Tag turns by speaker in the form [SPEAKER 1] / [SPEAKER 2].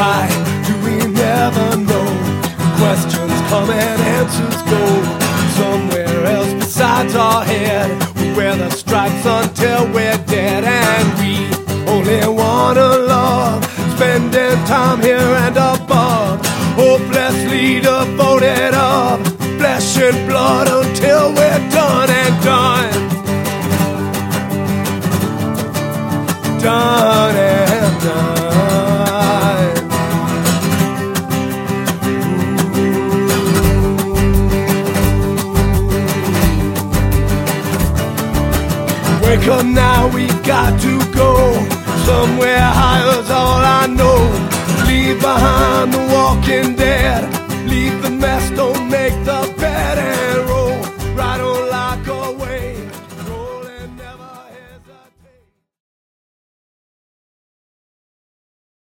[SPEAKER 1] Why do we never know? Questions come and answers go. Somewhere else besides our head, we wear the stripes until we're dead. And we only wanna love, spending time here and above, hopelessly devoted of flesh and blood until we're done and done. Done and done. Wake up now, we got to go. Somewhere higher's all I know. Leave behind the walking dead. Leave the mess, don't make the bed.